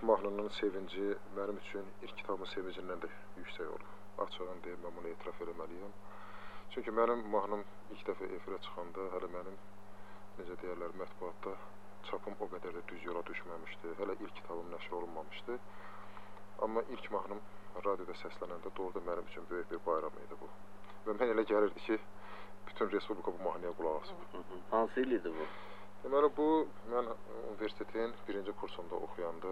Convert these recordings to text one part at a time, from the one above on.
mahnının sevinci mənim üçün ilk kitabın sevincindən də yüksək olub. Açığını deyim, mən bunu etiraf eləməliyəm. Çünki mənim mahnım ilk dəfə efirə çıxanda, hələ mənim, necə deyərlər, mətbuatda çapım o qədər də düz yola düşməmişdi. Hələ ilk kitabım nəşr olunmamışdı. Amma ilk mahnım radioda səslənəndə doğrudan mənim üçün böyük bir bayram idi bu. Və mən elə gəlirdi ki, bütün Respublika bu mahnıya qulaq asıb. Hansı il idi bu? Deməli, bu, mən universitetin birinci kursunda oxuyanda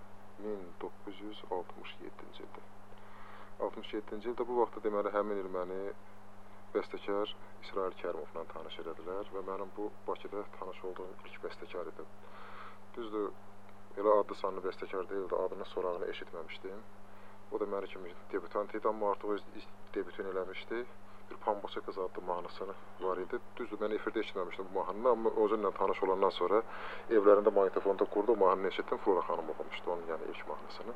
1967-ci ildə. 67-ci ildə bu vaxtda deməli, həmin il məni bəstəkar İsrail Kərimovla tanış elədilər və mənim bu Bakıda tanış olduğum ilk bəstəkar idi. Düzdür, elə adlı sanlı bəstəkar deyildi, adını sorağını eşitməmişdim. O da mənim kimi debutant idi, amma artıq öz debütünü eləmişdi. Bir Pambaça qız adlı mahnısını var idi. Düzdür, mən efirdə eşitməmişdim bu mahnını, amma özünlə tanış olandan sonra evlərində magnitofonda qurdu, o mahnını eşitdim. Flora xanım oxumuşdu onun, yəni ilk mahnısını.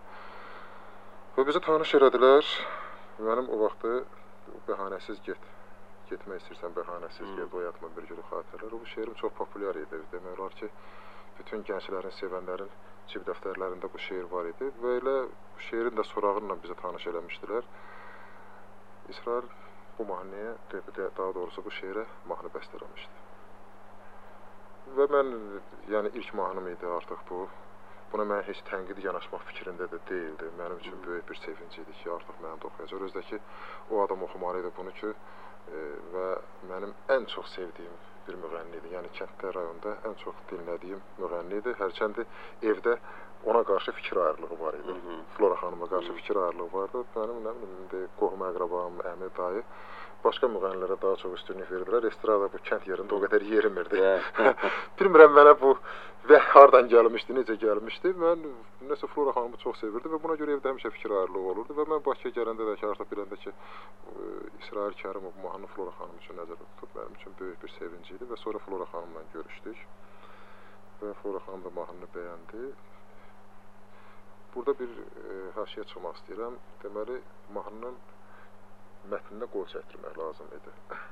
Və bizi tanış elədilər. Mənim o vaxtı bəhanəsiz getmək istəyirsən, bəhanəsiz get, oyatma bir gün xatirələr. Bu şeirim çox populyar idi. Demək olar ki, bütün gənclərin, sevənlərin cib dəftərlərində bu şeir var idi. Və elə bu şeirin də sorağıyla bizi tanış eləmişdilər. İsrail bu mahnıya, daha doğrusu bu şeirə mahnı bəstələmişdi. Və mən, yəni ilk mahnım idi artıq bu. Buna mən heç tənqidi yanaşmaq fikrində də deyildi. Mənim üçün böyük bir sevinci idi ki, artıq mənim də oxuyacaq. Özdə ki, o adam oxumalı idi bunu ki, və mənim ən çox sevdiyim bir müğənni idi. Yəni kənddə, rayonda ən çox dinlədiyim müğənni idi. Hərçəndi evdə ona qarşı fikir ayrılığı var idi. Flora xanıma qarşı fikir ayrılığı vardı. Mənim, nə bilim, qohum əqrabam, əmi, dayı başqa müğənnilərə daha çox üstünlük verdilər. Estrada bu kənd yerində o qədər yerimirdi. Bilmirəm mənə bu və hardan gəlmişdi, necə gəlmişdi. Mən nəsə Flora xanımı çox sevirdim və buna görə evdə həmişə fikir ayrılığı olurdu. Və mən Bakıya gələndə də ki, artıq biləndə ki, İsrail Kərimov mahnı Flora xanım üçün nəzərdə tutub, mənim üçün böyük bir sevinci idi və sonra Flora xanımla görüşdük və Flora xanım da mahnını bəyəndi. Burada bir haşiyə çıxmaq istəyirəm. Deməli, mahnının mətninə qol çəkdirmək lazım idi.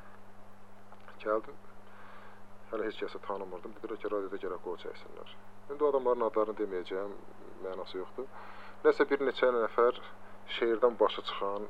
Gəldim, hələ heç kəsə tanımırdım. Dedilər ki, radioda gələk qol çəksinlər. İndi o adamların adlarını deməyəcəyəm, mənası yoxdur. Nəsə bir neçə nəfər şeirdən başı çıxan,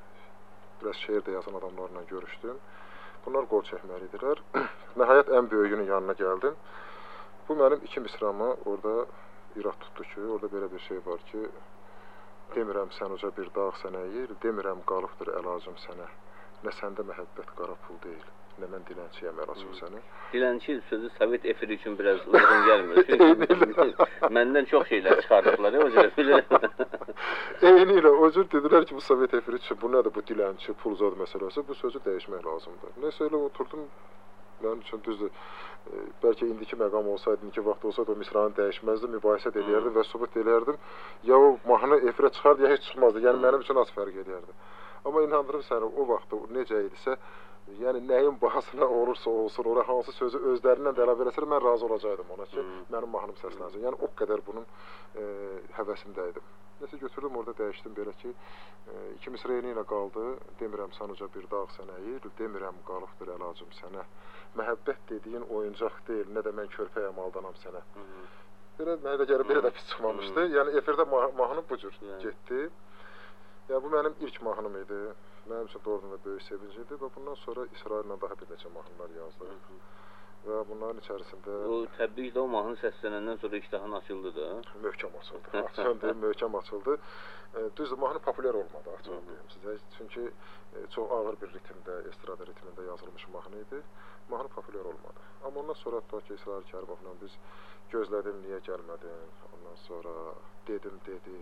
biraz şeir də yazan adamlarla görüşdüm. Bunlar qol çəkməlidirlər. Nəhayət ən böyüyünün yanına gəldim. Bu mənim iki misramı orada irad tutdu ki, orada belə bir şey var ki, demirəm sən uca bir dağ sənə yer, demirəm qalıbdır əlacım sənə. Nə səndə məhəbbət qara pul deyil, nə mən dilənçiyəm əlacım sənə. Dilənçi sözü Sovet efiri üçün biraz uyğun gəlmir. Çünki məndən çox şeylər çıxardıqlar, o cürə bilirəm. Eyni ilə, o cür dedilər ki, bu Sovet efiri üçün bu nədir, bu dilənçi, pulzad məsələsi, bu sözü dəyişmək lazımdır. Neysə elə oturdum, mənim üçün düzdür, bəlkə indiki məqam olsaydı, indiki vaxt olsaydı o misranı dəyişməzdi, mübahisə eləyərdim və sübut eləyərdim. Ya o mahnı efirə çıxardı, ya heç çıxmazdı. Yəni mənim üçün az fərq eləyərdi. Amma inandırım səni, o vaxtda necə idisə, yəni nəyin bahasına olursa olsun, ora hansı sözü özlərindən də əlavə eləsələr, mən razı olacaqdım ona ki, mənim mahnım səslənsin. Yəni o qədər bunun həvəsində idim. Nəsə götürdüm, orada dəyişdim belə ki, iki misra eyni ilə qaldı. Demirəm sən uca bir dağ sənə yer, demirəm qalıbdır əlacım sənə. Məhəbbət dediyin oyuncaq deyil, nə də mən körpəyəm aldanam sənə. Belə mənə də gəlib belə də pis çıxmamışdı. Yəni efirdə mahnı bu cür getdi. Yəni bu mənim ilk mahnım idi. Mənim üçün doğrudan da böyük sevinci idi və bundan sonra İsraillə daha bir neçə mahnılar yazdıq. Və bunların içərisində... O təbii də o mahnı səslənəndən sonra iştahın açıldı da. Möhkəm açıldı. Açığım deyim, möhkəm açıldı. Düzdür, mahnı populyar olmadı, açığım deyim sizə. Çünki çox ağır bir ritmdə, estrada ritmində yazılmış mahnı idi. Mahnı populyar olmadı. Amma ondan sonra tutaq ki, İsrail Kərimovla biz gözlədim, niyə gəlmədin? Ondan sonra dedim, dedi.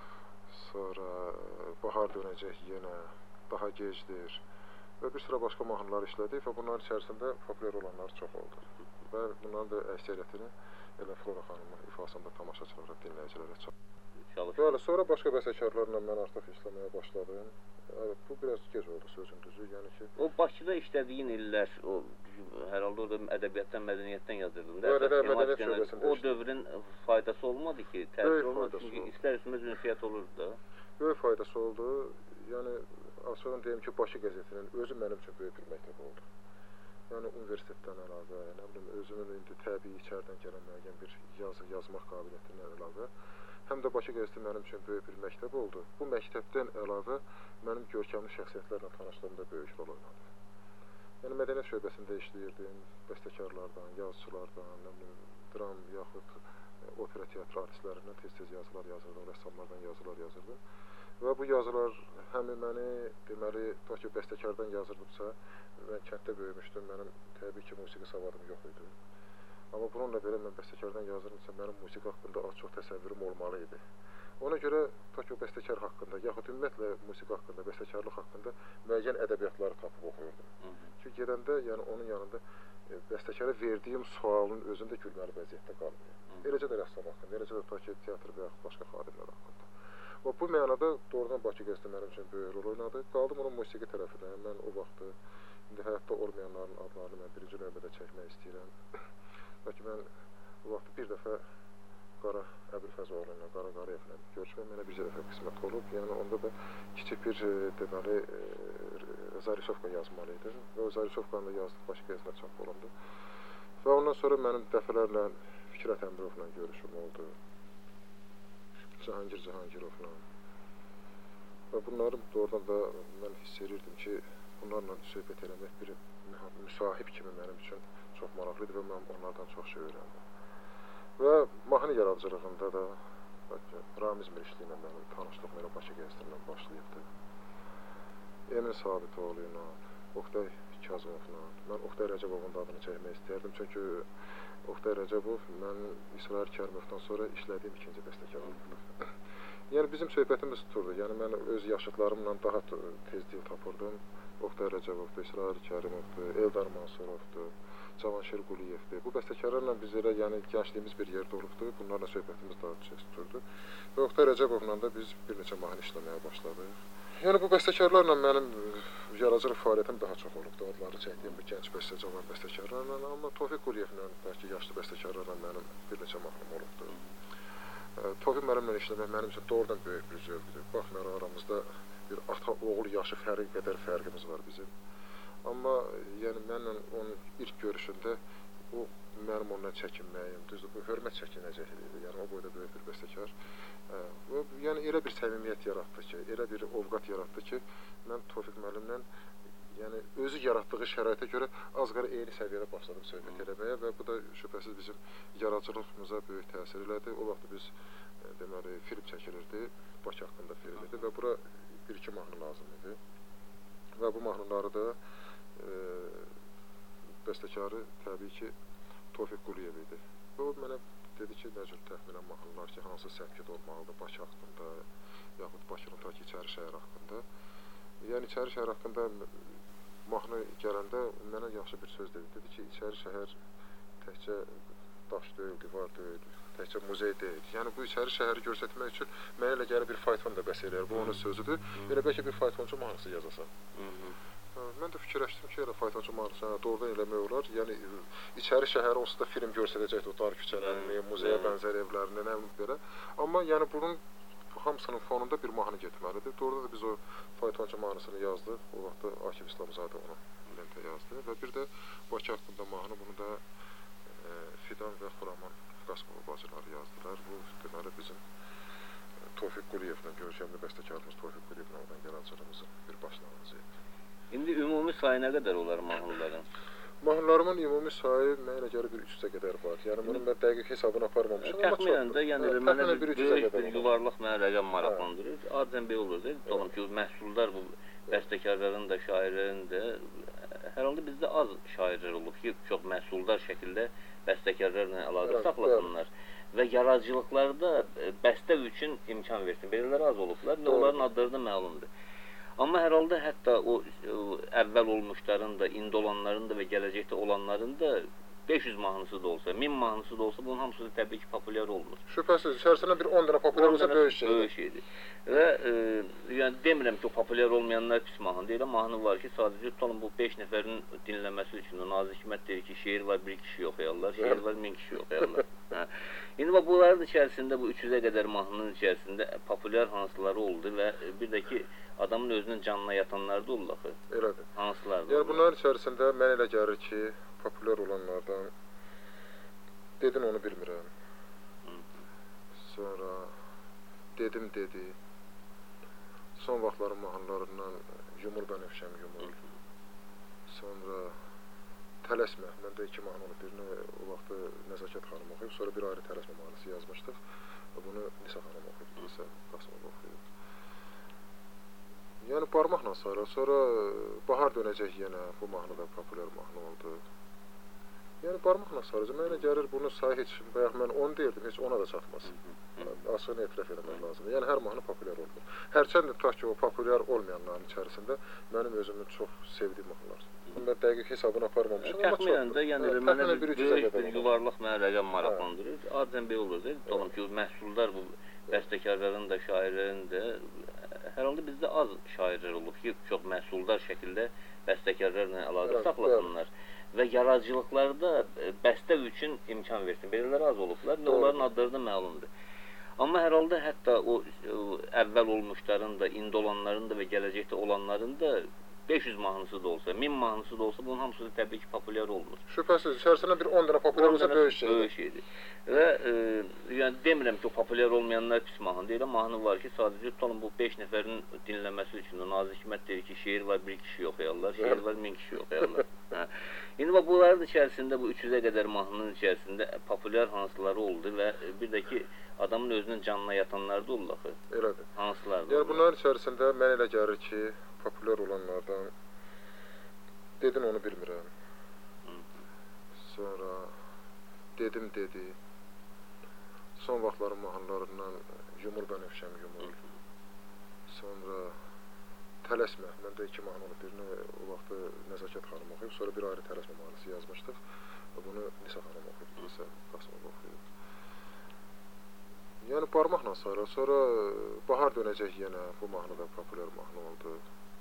Sonra bahar dönəcək yenə, daha gecdir. Və bir sıra başqa mahnılar işlədik və bunların içərisində populyar olanlar çox oldu. Və bunların da əksəriyyətini elə Flora xanımın ifasında tamaşaçılara, dinləyicilərə çox. Bəli, sonra başqa bəstəkarlarla mən artıq işləməyə başladım. Bu biraz gec oldu sözün düzü, yəni ki... O Bakıda işlədiyin illər, o hər halda orada ədəbiyyatdan, mədəniyyətdən yazırdın. Mədəniyyət şöbəsində o dövrün faydası olmadı ki, təsir olmadı, çünki istər üstündə ünsiyyət olur da. Böyük faydası oldu. Yəni, açığın deyim ki, Bakı qəzetinin özü mənim üçün böyük bir məktəb oldu. Yəni, universitetdən əlavə, nə bilim, özümün indi təbii içərdən gələn müəyyən bir yazmaq qabiliyyətindən əlavə həm də Bakı qəzeti mənim üçün böyük bir məktəb oldu. Bu məktəbdən əlavə mənim görkəmli şəxsiyyətlərlə tanışlığımda böyük rol oynadı. Yəni mədəniyyət şöbəsində işləyirdim, bəstəkarlardan, yazıçılardan, nə bilim, dram yaxud opera teatr artistlərindən tez-tez yazılar yazırdım, rəssamlardan yazılar yazırdım. Və bu yazılar həm məni, deməli, tutaq ki, bəstəkardan yazırdıbsa, mən kənddə böyümüşdüm, mənim təbii ki, musiqi savadım yox idi. Amma bununla belə mən bəstəkardan yazırımsa, mənim musiqi haqqında az-çox təsəvvürüm olmalı idi. Ona görə tutaq ki, o bəstəkar haqqında, yaxud ümumiyyətlə musiqi haqqında, bəstəkarlıq haqqında müəyyən ədəbiyyatları tapıb oxuyurdum. Çünki gedəndə, yəni onun yanında bəstəkara verdiyim sualın özündə gülməli vəziyyətdə qalmıyor. Eləcə də rəssam haqqında, eləcə də tutaq ki, teatr və yaxud başqa xadimlər haqqında. Və bu mənada doğrudan Bakı qəzeti mənim üçün böyük rol oynadı. Qaldım onun musiqi tərəfinə. Mən o vaxtı, indi həyatda olmayanların adlarını mən birinci növbədə çəkmək istəyirəm. Lakin mən o vaxtı bir dəfə Qara Əbülfəzoğlu ilə, Qara Qarayevlə görüşməm mənə bir dəfə qismət olub. Yəni onda da kiçik bir, deməli, Zarisovka yazmalı idi. Və o Zarisovkanı da yazdım, Bakı qəzetinə çap olundu. Və ondan sonra mənim dəfələrlə Fikrət Əmrovla görüşüm oldu. Cahangir Cahangirovla. Və bunları doğrudan da mən hiss edirdim ki, bunlarla söhbət eləmək bir müsahib kimi mənim üçün çox maraqlıdır və mən onlardan çox şey öyrəndim. Və mahnı yaradıcılığında da Ramiz Mirişli ilə mənim tanışlığım elə Bakı qəzetindən başlayıbdı. Emin Sabitoğlu ilə, Oqtay Kazımovla, mən Oqtay Rəcəbovun da adını çəkmək istəyərdim. Çünki Oqtay Rəcəbov mən İsrail Kərimovdan sonra işlədiyim ikinci bəstəkar oldu. Yəni bizim söhbətimiz tuturdu. Yəni mən öz yaşıtlarımla daha tez dil tapırdım. Oqtay Rəcəbovdur, İsrail Kərimovdur, Eldar Mansurovdur, Cavanşir Quliyevdir. Bu bəstəkarlarla biz elə yəni gəncliyimiz bir yerdə olubdu. Bunlarla söhbətimiz daha tez tuturdu. Və Oqtay Rəcəbovla da biz bir neçə mahnı işləməyə başladıq. Yəni bu bəstəkarlarla mənim yaradıcılıq fəaliyyətim daha çox olubdu. Adları çəkdiyim bu gənc cavan bəstəkarlarla, amma Tofiq Quliyevlə, bəlkə yaşlı bəstəkarlarla mənim bir neçə mahnım olubdu. Tofiq müəllimlə işləmək mənim üçün doğrudan böyük bir zövqdür. Baxmayaraq aramızda bir ata-oğul yaşı fərqi qədər fərqimiz var bizim. Amma yəni mənlə onun ilk görüşündə o mənim ondan çəkinməyim, düzdür, bu hörmət çəkinəcəkliyidir. Yəni o boyda böyük bir bəstəkar. Yəni elə bir səmimiyyət yaratdı ki, elə bir ovqat yaratdı ki, mən Tofiq müəllimlə yəni özü yaratdığı şəraitə görə az-qara eyni səviyyədə başladım söhbət eləməyə və bu da şübhəsiz bizim yaradıcılığımıza böyük təsir elədi. O vaxt biz deməli film çəkilirdi, Bakı haqqında film idi və bura bir-iki mahnı lazım idi. Və bu mahnıları da bəstəkarı təbii ki Tofiq Quliyev idi. Və o mənə dedi ki, nə cür təxminən mahnılar ki, hansı səmkədə olmalıdır Bakı haqqında, yaxud Bakının ta ki İçəri şəhər haqqında. Yəni İçəri şəhər haqqında mahnı gələndə mənə yaxşı bir söz dedi. Dedi ki, İçəri şəhər təkcə daş deyil, divar deyil, təkcə muzey deyil. Yəni bu İçəri şəhəri göstərmək üçün mənə elə gəlir bir fayton da bəs eləyər. Bu onun sözüdür. Elə bəlkə bir faytonçu mahnısı yazasan. Mən də fikirləşdim ki, elə faytonçu mahnısı doğrudan eləmək olar. Yəni İçəri şəhəri onsuz da film göstərəcəkdir, o dar küçələrini, muzeyə bənzər evlərini, nə bilim belə. Amma yəni bunun hamısının fonunda bir mahnı getməlidir. Doğrudan da biz o faytonçu mahnısını yazdıq. O vaxtda Akif İslamzadə onu lentə yazdı. Və bir də Bakı haqqında mahnı bunu da Fidan və Xuraman Qasımov bacıları yazdılar. Bu deməli bizim Tofiq Quliyevlə, görkəmli bəstəkarımız Tofiq Quliyevlə olan yaradıcılığımızın bir başlanğıcı idi. İndi ümumi sayı nə qədər olar mahnıların? Mahnılarımın ümumi sayı mənə elə gəlir bir 300-ə qədər var. Yəni bunun mən dəqiq hesabını aparmamışam. Təxminən də, yəni mənə böyük bir yuvarlaq mənə rəqəm maraqlandırır. Adətən belə olur da, tamam ki, məhsuldar bu bəstəkarların da, şairlərin də, hər halda bizdə az şairlər olub ki, çox məhsuldar şəkildə bəstəkarlarla əlaqə saxlasınlar və yaradıcılıqlarda bəstə üçün imkan versin. Belələr az olublar və onların adları da məlumdur. Amma hər halda hətta o əvvəl olmuşların da, indi olanların da və gələcəkdə olanların da 500 mahnısı da olsa, 1000 mahnısı da olsa bunun hamısı da təbii ki populyar olmur. Şübhəsiz, içərisindən bir 10 dənə populyar olsa böyük şeydir. Böyük şeydir. Və yəni demirəm ki, o populyar olmayanlar pis mahnı deyil, mahnı var ki, sadəcə tutalım bu 5 nəfərin dinləməsi üçün. Nazım Hikmət deyir ki, şeir var 1 kişi oxuyarlar, şeir var 1000 kişi oxuyarlar. İndi bunların içərisində, bu 300-ə qədər mahnının içərisində populyar hansıları oldu və bir də ki, adamın özünün canına yatanlar da olur axı. Elədir. Hansılar da yəni bunların içərisində mən elə gəlir ki, populyar olanlardan dedin onu bilmirəm. Sonra dedim dedi. Son vaxtların mahnılarından Yumur Bənövşəm Yumur. Sonra Tələsmə. Məndə 2 mahnı olub. Birini o vaxtı Nəzakət xanım oxuyub, sonra bir ayrı Tələsmə mahnısı yazmışdıq. Bunu Nisa xanım oxuyub, Nisa Qasımov oxuyub. Yəni barmaqla sayılır. Sonra Bahar Dönəcək yenə bu mahnı da populyar mahnı oldu. Yəni barmaqla sayılır. Mənə gəlir bunu say heç, bayaq mən 10 deyirdim, heç ona da çatmaz. Açığını etiraf etmək lazımdır. Yəni hər mahnı populyar olmur. Hərçənd tutaq ki, o populyar olmayanların içərisində mənim özümün çox sevdiyim mahnılar. Mən dəqiq hesabını aparmamışam, amma çoxdur. Təxminən də, yəni mənə böyük bir yuvarlaq mənə rəqəm maraqlandırır. Adətən belə olur da, tamam ki, məhsuldar bu bəstəkarların da, şairlərin də, hər halda bizdə az şairlər olub ki, çox məhsuldar şəkildə bəstəkarlarla əlaqə saxlasınlar və yaradıcılıqlarda bəstə üçün imkan versin. Belələr az olublar və onların adları da məlumdur. Amma hər halda hətta o əvvəl olmuşların da, indi olanların da və gələcəkdə olanların da 500 mahnısı da olsa, 1000 mahnısı da olsa, bunun hamısı da təbii ki, populyar olmur. Şübhəsiz, içərisində bir 10 dənə populyar olsa böyük şeydir. Böyük şeydir. Və yəni demirəm ki, o populyar olmayanlar pis mahnı deyil, mahnı var ki, sadəcə tutalım bu 5 nəfərin dinləməsi üçün. Nazır Hikmət deyir ki, şeir var 1 kişi oxuyarlar, şeir var 1000 kişi oxuyarlar. İndi bax, bunların içərisində, bu 300-ə qədər mahnının içərisində populyar hansıları oldu və bir də ki, adamın özünün canına yatanlar da oldu axı. Elədir. Hansılar da yəni bunların içərisində mənə elə gəlir ki, populyar olanlardan dedin onu bilmirəm. Sonra dedim dedi. Son vaxtların mahnılarından Yumur Bənövşəm Yumur. Sonra Tələsmə. Məndə 2 mahnı olub. Birini o vaxtı Nəzakət xanım oxuyub, sonra bir ayrı Tələsmə mahnısı yazmışdıq. Bunu Nisa xanım oxuyub, Nisa Qasımov oxuyub. Yəni barmaqla sayılır. Sonra Bahar Dönəcək yenə bu mahnı da populyar mahnı oldu.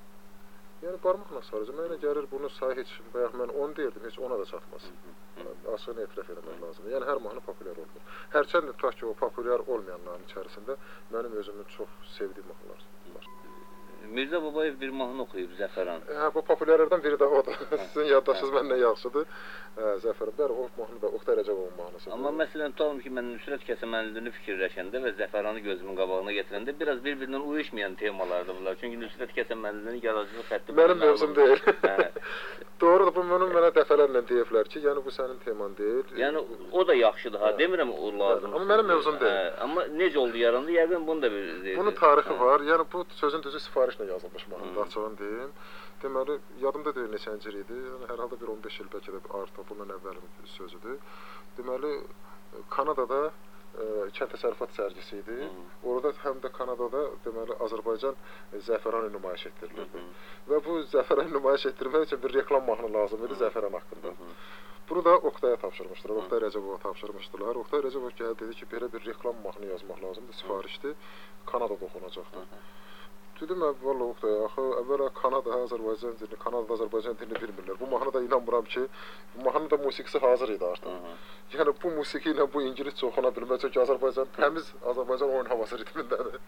Yəni barmaqla sayılır. Mənə gəlir bunu say heç, bayaq mən 10 deyirdim, heç ona da çatmaz. Açığını etiraf etmək lazımdır. Yəni hər mahnı populyar olmur. Hərçənd tutaq ki, o populyar olmayanların içərisində mənim özümün çox sevdiyim mahnılar var. Mirzə Babayev bir mahnı oxuyub, Zəfəran. Bu populyarlardan biri də odur. Sizin yaddaşınız məndən yaxşıdır. Zəfəran, bəli, o mahnı da Oqtay Rəcəbovun mahnısıdır. Amma məsələn, tutalım ki, mən Nüsrət Kəsəmənlini fikirləşəndə və Zəfəranı gözümün qabağına gətirəndə biraz bir-birindən uyuşmayan temalardır bunlar. Çünki Nüsrət Kəsəmənlinin yaradıcılıq xətti mənim mövzum deyil. Doğrudur, bu mənə dəfələrlə deyiblər ki, yəni bu sənin teman deyil. Yəni o da yaxşıdır ha, demirəm o lazım. Amma mənim mövzum deyil. Amma necə oldu yarandı? Yəqin bunun da bir bunun tarixi var. Yəni bu sözün düzü sifarişlə yazılmış mahnıdır, açığını deyim. Deməli, yadımda deyil neçənci idi. Yəni hər halda bir 15 il bəlkə də artıq bundan əvvəlin sözüdür. Deməli, Kanadada kənd təsərrüfat sərgisi idi. Orada həm də Kanadada deməli Azərbaycan zəfəranı nümayiş etdirilirdi. Və bu zəfəranı nümayiş etdirmək üçün bir reklam mahnı lazım idi zəfəran haqqında. Bunu da Oqtaya tapşırmışdılar, Oqtay Rəcəbova tapşırmışdılar. Oqtay Rəcəbov gəldi, dedi ki, belə bir reklam mahnı yazmaq lazımdır, sifarişdir, Kanadada oxunacaqdır. Dedim, valla Oqtay, axı əvvəla Kanadada Azərbaycan dilini bilmirlər. Bu mahnı da inanmıram ki, bu mahnı da musiqisi hazır idi artıq. Yəni bu musiqi ilə bu ingiliscə oxuna bilməz, çünki Azərbaycan təmiz Azərbaycan oyun havası ritmindədir.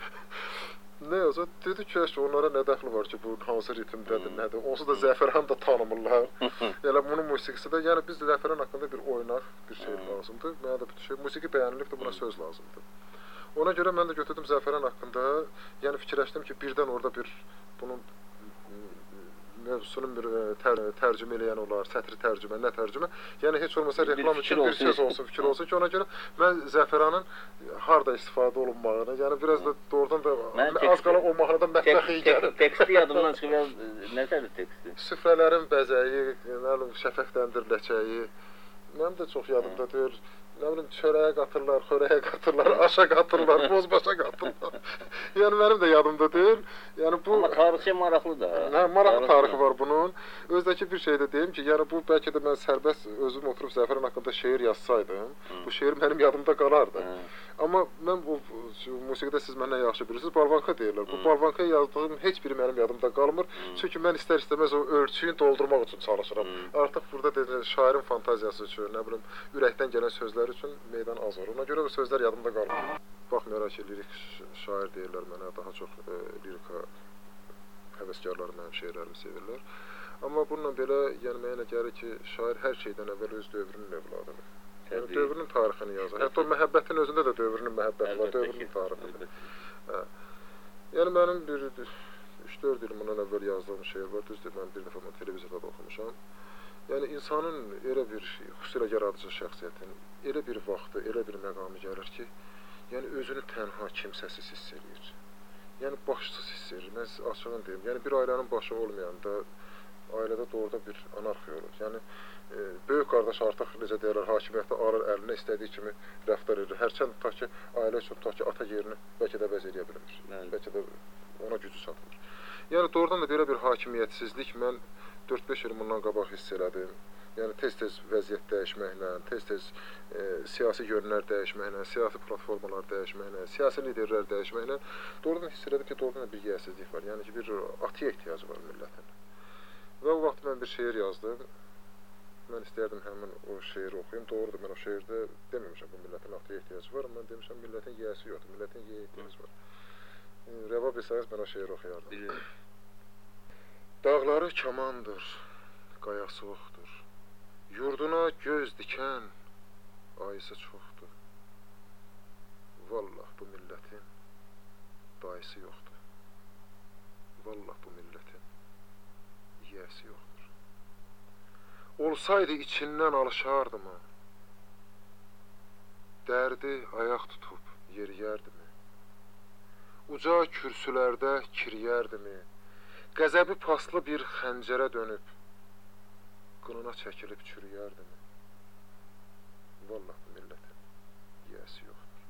Nə olsa, dedi ki, onlara nə dəxli var ki, bu hansı ritmdədir, nədir? Onsuz da Zəfəran da tanımırlar. Yəni bunun musiqisi də, yəni biz Zəfəran haqqında bir oynaq, bir şey lazımdır. Mənə də bir şey, musiqi bəyənilibdir, buna söz lazımdır. Ona görə mən də götürdüm Zəfəran haqqında, yəni fikirləşdim ki, birdən orada bir bunun mövzusunu bir tərcümə eləyən olar, sətri tərcümə, nə tərcümə. Yəni heç olmasa reklam üçün bir söz olsun, fikir olsun ki, ona görə mən Zəfəranın harda istifadə olunmağını, yəni biraz da doğrudan da az qala o mahnıda mətləx iyi gəlir. Teksti yadımdan çıxır, nətədir teksti? Süfrələrin bəzəyi, şəfəqdəndir ləçəyi, mənim də çox yadımda deyil. Nə bilim, çörəyə qatırlar, xörəyə qatırlar, aşa qatırlar, bozbaşa qatırlar. Yəni mənim də yadımda deyil. Yəni bu amma tarixi maraqlıdır. Hə, maraqlı tarixi var bunun. Özdəki bir şey də deyim ki, yəni bu bəlkə də mən sərbəst özüm oturub Zəfəran haqqında şeir yazsaydım, bu şeir mənim yadımda qalardı. Amma mən bu musiqidə siz məndən yaxşı bilirsiniz, balvanka deyirlər. Bu balvanka yazdığım heç biri mənim yadımda qalmır. Çünki mən istər-istəməz o ölçüyü doldurmaq üçün çalışıram. Artıq burada şairin fantaziyası üçün, nə bilim, ürəkdən gələn sözlər üçün meydan az var. Ona görə o sözlər yadımda qalmır. Baxmayaraq ki, lirik şair deyirlər mənə, daha çox lirika həvəskarları mənim şeirlərimi sevirlər. Amma bununla belə, yəni mənə gəlir ki, şair hər şeydən əvvəl öz dövrünün övladıdır. Yəni dövrünün tarixini yazır. Hətta məhəbbətin özündə də dövrünün məhəbbəti var, dövrünün tarixidir. Hə. Yəni mənim bir 3-4 il bundan əvvəl yazdığım şeir var. Düzdür, mən bir dəfə bunu televizorda da oxumuşam. Yəni insanın elə bir xüsusilə yaradıcı şəxsiyyətin elə bir vaxtı, elə bir məqamı gəlir ki, yəni özünü tənha, kimsəsiz hiss edir. Yəni başsız hiss edir. Mən sizə açığını deyim. Yəni bir ailənin başı olmayanda ailədə doğrudan bir anarxiya olur. Yəni böyük qardaş artıq necə deyirlər, hakimiyyəti alır əlinə, istədiyi kimi rəftar edir. Hərçənd tutaq ki, ailə üçün tutaq ki, ata yerini bəlkə də əvəz edə bilmir. Bəlkə də ona gücü çatmır. Yəni doğrudan da belə bir hakimiyyətsizlik mən 4-5 il bundan qabaq hiss elədim. Yəni tez-tez vəziyyət dəyişməklə, tez-tez siyasi yönlər dəyişməklə, siyasi platformalar dəyişməklə, siyasi liderlər dəyişməklə doğrudan hiss elədim ki, doğrudan da bir yiyəsizlik var. Yəni ki, bir atıya ehtiyacı var millətin. Və o vaxt mən bir şeir yazdım. Mən istəyərdim həmin o şeiri oxuyum. Doğrudur, mən o şeirdə deməmişəm, bu millətin atıya ehtiyacı var. Mən demişəm, millətin yiyəsi yoxdur, millətin yiyə ehtiyacı var. Rəva bilsəniz, mən o şeiri oxuyardım. Bilirim. Dağları kamandır, qayası oxdur. Yurduna göz dikən ayısı çoxdur. Vallah bu millətin dayısı yoxdur. Vallah bu millətin yiyəsi yoxdur. Olsaydı içindən alışardımı? Dərdi ayaq tutub yeriyərdimi? Uca kürsülərdə kiriyərdimi? Qəzəbi paslı bir xəncərə dönüb qınına çəkilib çürüyərdimi? Vallah bu millətin yiyəsi yoxdur.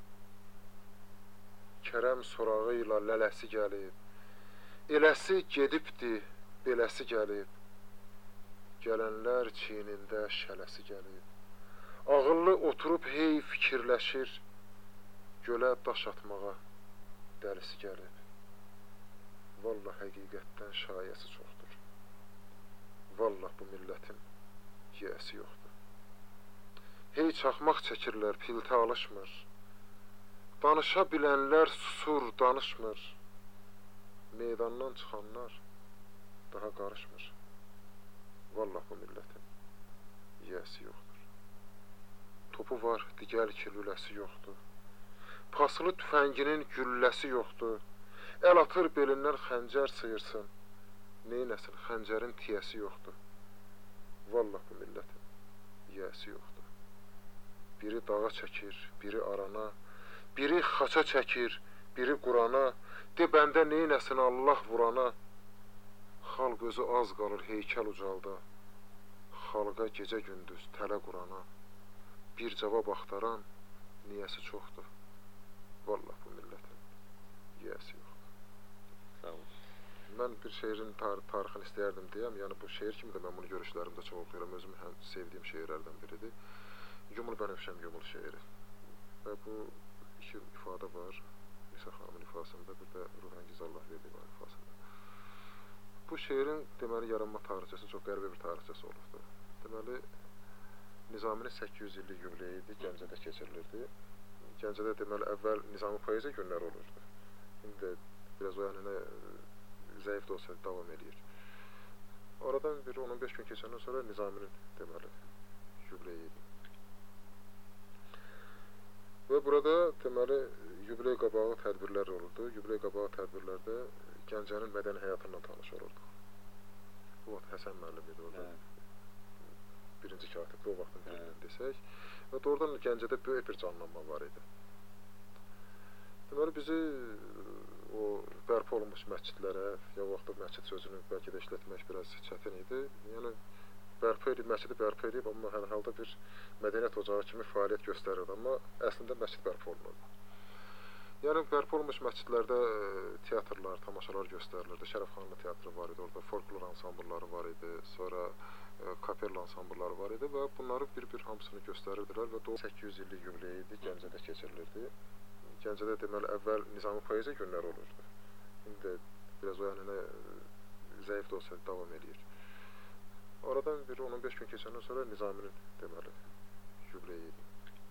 Kərəm sorağı ilə lələsi gəlib, eləsi gedibdi, beləsi gəlib. Gələnlər çiynində şələsi gəlib. Ağıllı oturub hey fikirləşir, gölə daş atmağa dəlisi gəlib. Vallah həqiqətdən şayəsi çoxdur. Vallah bu millətin yiyəsi yoxdur. Hey çaxmaq çəkirlər, piltə alışmır. Danışa bilənlər susur, danışmır. Meydandan çıxanlar daha qarışmır. Vallah bu millətin yiyəsi yoxdur. Topu var, digər ki, lüləsi yoxdur. Paslı tüfənginin gülləsi yoxdur. Əl atır belindən xəncər sıyırsın. Neynəsin, xəncərin tiyəsi yoxdur. Vallah bu millətin yiyəsi yoxdur. Biri dağa çəkir, biri arana. Biri xaça çəkir, biri Qurana. De bəndə neynəsin Allah vurana. Xalq özü az qalır heykəl ucalda. Xalqa gecə gündüz tələ qurana. Bir cavab axtaran niyəsi çoxdur. Vallah bu millətin yiyəsi yoxdur. Sağ olun. Mən bir şeirin tarixini istəyərdim deyəm. Yəni bu şeir kimi də mən bunu görüşlərimdə çox oxuyuram. Özüm həm sevdiyim şeirlərdən biridir. Yumul Bənövşəm Yumul şeiri. Və bu iki ifadə var. Nisa xanımın ifasında, bir də Ruhəngiz Allahverdi var ifasında. Bu şeirin deməli yaranma tarixçəsi çox qəribə bir tarixçəsi olubdur. Deməli Nizaminin 800 illik yubileyi idi, Gəncədə keçirilirdi. Gəncədə deməli əvvəl Nizami poeziya günləri olurdu. İndi də biraz o yanına zəif də olsa davam edir. Oradan bir 10-15 gün keçəndən sonra Nizaminin deməli yubileyi idi. Və burada deməli yubiley qabağı tədbirlər olurdu. Yubiley qabağı tədbirlərdə Gəncənin mədəni həyatından tanış olurduq. Bu vaxt Həsən müəllim idi orada. Birinci katibdə o vaxtın birindən desək. Və doğrudan Gəncədə böyük bir canlanma var idi. Deməli bizi o bərpa olunmuş məscidlərə, ya o vaxtda məscid sözünü bəlkə də işlətmək biraz çətin idi. Yəni məscidi bərpa edib, amma hər halda bir mədəniyyət ocağı kimi fəaliyyət göstərirdi. Amma əslində məscid bərpa olunurdu. Yəni bərpa olunmuş məscidlərdə teatrlar, tamaşalar göstərilirdi. Şərəfxanlı teatrı var idi, orada folklor ansamblları var idi, sonra kapella ansamblları var idi və bunları bir-bir hamısını göstərirdilər və 800 illik yubileyi idi, Gəncədə keçirilirdi. Gəncədə deməli əvvəl Nizami poeziya günləri olurdu. İndi də biraz o yanına zəif də olsa davam edir. Oradan bir 10-15 gün keçəndən sonra Nizaminin deməli yubileyi idi.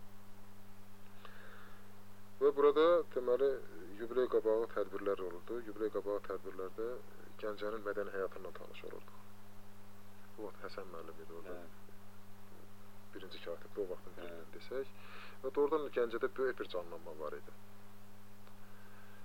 Və burada deməli yubiley qabağı tədbirlər olurdu. Yubiley qabağı tədbirlərdə Gəncənin mədəni həyatından tanış olurduq. Bu vaxt Həsən müəllim idi orada. Birinci katibdə o vaxtın birindən desək. Və doğrudan Gəncədə böyük bir canlanma var idi. Deməli